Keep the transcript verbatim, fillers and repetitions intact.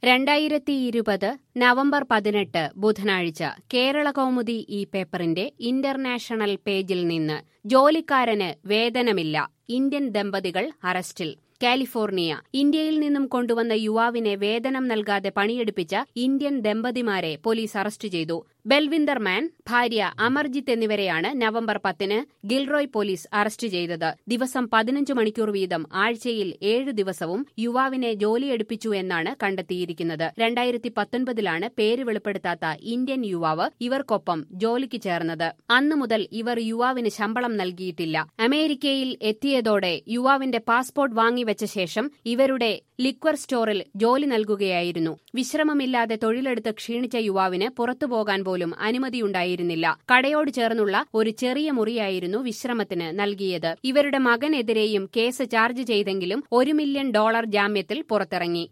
രണ്ടായിരത്തി ഇരുപത് നവംബർ പതിനെട്ട് ബുധനാഴ്ച കേരളകൗമുദി ഈ പേപ്പറിന്റെ ഇന്റർനാഷണൽ പേജിൽ നിന്ന് ജോലിക്കാരന് വേതനമില്ല. ഇന്ത്യൻ ദമ്പതികൾ അറസ്റ്റിൽ. കാലിഫോർണിയ. ഇന്ത്യയിൽ നിന്നും കൊണ്ടുവന്ന യുവാവിനെ വേതനം നൽകാതെ പണിയെടുപ്പിച്ച ഇന്ത്യൻ ദമ്പതിമാരെ പോലീസ് അറസ്റ്റ് ചെയ്തു. ബൽവിന്ദർ മാൻ, ഭാര്യ അമർജിത്ത് എന്നിവരെയാണ് നവംബർ പത്തിന് ഗിൽറോയ് പോലീസ് അറസ്റ്റ് ചെയ്തത്. ദിവസം പതിനഞ്ച് മണിക്കൂർ വീതം ആഴ്ചയിൽ ഏഴു ദിവസവും യുവാവിനെ ജോലിയെടുപ്പിച്ചു എന്നാണ് കണ്ടെത്തിയിരിക്കുന്നത്. രണ്ടായിരത്തി പത്തൊൻപതിലാണ് പേര് വെളിപ്പെടുത്താത്ത ഇന്ത്യൻ യുവാവ് ഇവർക്കൊപ്പം ജോലിക്ക് ചേർന്നത്. അന്നു മുതൽ ഇവർ യുവാവിന് ശമ്പളം നൽകിയിട്ടില്ല. അമേരിക്കയിൽ എത്തിയതോടെ യുവാവിന്റെ പാസ്പോർട്ട് വാങ്ങിവെച്ച ശേഷം ഇവരുടെ ലിക്വർ സ്റ്റോറിൽ ജോലി നൽകുകയായിരുന്നു. വിശ്രമമില്ലാതെ തൊഴിലെടുത്ത് ക്ഷീണിച്ച യുവാവിന് പുറത്തുപോകാൻ പോലും അനുമതിയുണ്ടായിരുന്നില്ല. കടയോട് ചേർന്നുള്ള ഒരു ചെറിയ മുറിയായിരുന്നു വിശ്രമത്തിന് നൽകിയത്. ഇവരുടെ മകനെതിരെയും കേസ് ചാർജ് ചെയ്തെങ്കിലും ഒരു മില്യൺ ഡോളർ ജാമ്യത്തിൽ പുറത്തിറങ്ങി.